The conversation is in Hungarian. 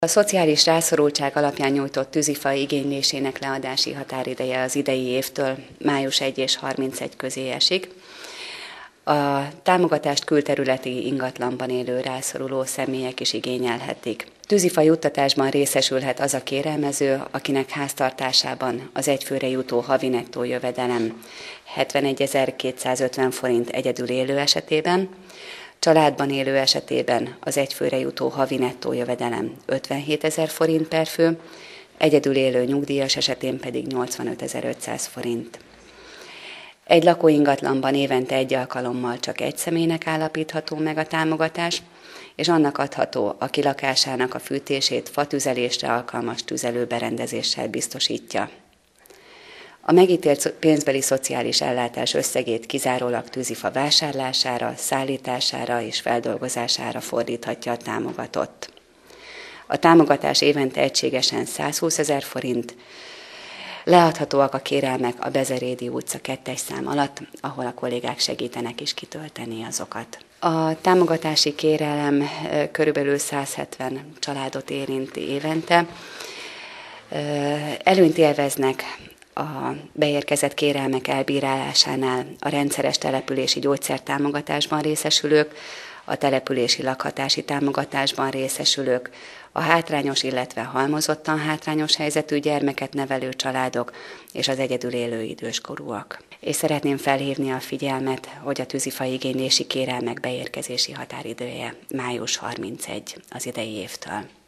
A szociális rászorultság alapján nyújtott tűzifa igénylésének leadási határideje az idei évtől május 1 és 31 közé esik. A támogatást külterületi ingatlanban élő rászoruló személyek is igényelhetik. Tűzifa juttatásban részesülhet az a kérelmező, akinek háztartásában az egyfőre jutó havi nettó jövedelem 71.250 forint egyedül élő esetében, családban élő esetében az egyfőre jutó havi nettó jövedelem 57.000 forint per fő, egyedül élő nyugdíjas esetén pedig 85.500 forint. Egy lakóingatlanban évente egy alkalommal csak egy személynek állapítható meg a támogatás, és annak adható, aki lakásának a fűtését fatüzelésre alkalmas tüzelőberendezéssel biztosítja. A megítélt pénzbeli szociális ellátás összegét kizárólag tűzifa vásárlására, szállítására és feldolgozására fordíthatja a támogatott. A támogatás évente egységesen 120.000 forint, leadhatóak a kérelmek a Bezerédi utca 2-es szám alatt, ahol a kollégák segítenek is kitölteni azokat. A támogatási kérelem körülbelül 170 családot érint évente. Előnyt élveznek a beérkezett kérelmek elbírálásánál a rendszeres települési gyógyszertámogatásban részesülők, a települési lakhatási támogatásban részesülők, a hátrányos, illetve halmozottan hátrányos helyzetű gyermeket nevelő családok és az egyedül élő időskorúak. És szeretném felhívni a figyelmet, hogy a tűzifa igénylési kérelmek beérkezési határidője május 31 az idei évtől.